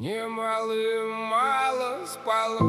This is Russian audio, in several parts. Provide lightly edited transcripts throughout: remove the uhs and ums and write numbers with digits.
Мне мало спалось.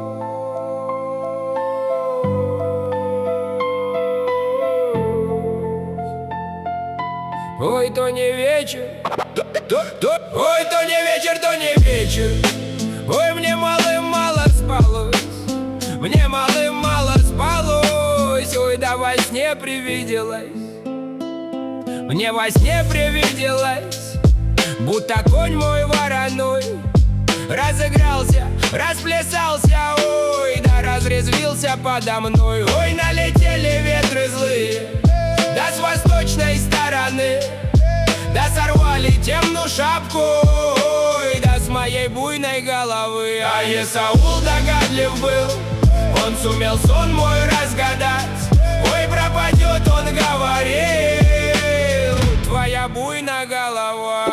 Ой, то не вечер, ой, то не вечер, то не вечер. Ой, мне мало спалось, мне мало спалось. Ой, да во сне привиделось, мне во сне привиделось, будто конь мой вороной разыгрался, расплясался, ой, да разрезвился подо мной. Ой, налетели ветры злые, да с восточной стороны, да сорвали темную шапку, ой, да с моей буйной головы. А Есаул догадлив был, он сумел сон мой разгадать. Ой, пропадет, он говорил, твоя буйная голова.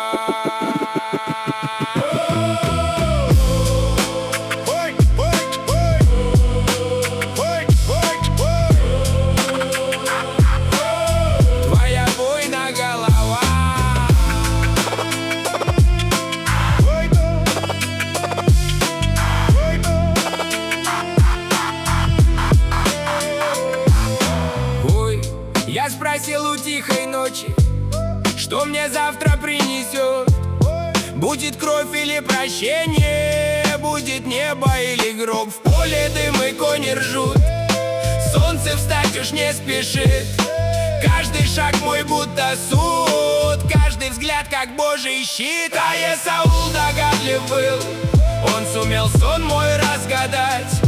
Я спросил у тихой ночи, что мне завтра принесет. Будет кровь или прощение, будет небо или гроб. В поле дым и кони ржут, солнце встать уж не спешит. Каждый шаг мой будто суд, каждый взгляд как божий щит. А Есаул догадлив был, он сумел сон мой разгадать.